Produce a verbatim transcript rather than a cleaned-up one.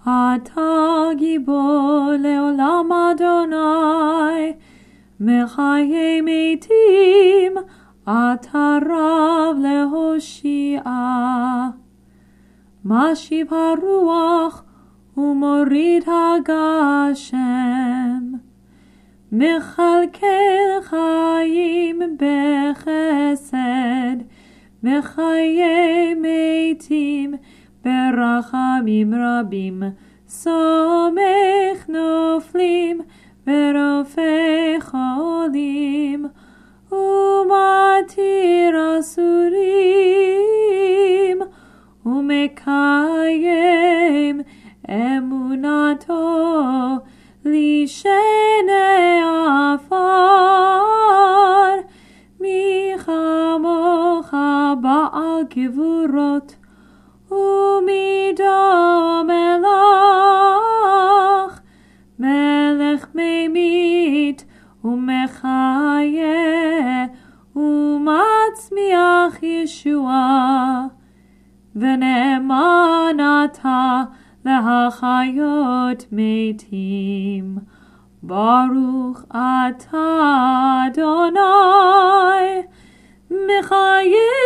אתה גיבור לעולם אדוני, מחיי מתים, אתה רב להושיע. משיב הרוח ומוריד הגשם, מכלכל חיים בחסד, מחיי מתים ברחמים רבים, סומך נופלים ורופא חולים, ומתיר אסורים, ומקיים אמונתו לשני עפר. מי כמוך בעל גבורות ומידו מלך, מלך ממית ומחיה ומצמיח ישועה, ונאמן אתה להחיות מתים. ברוך אתה אדוני, מחיה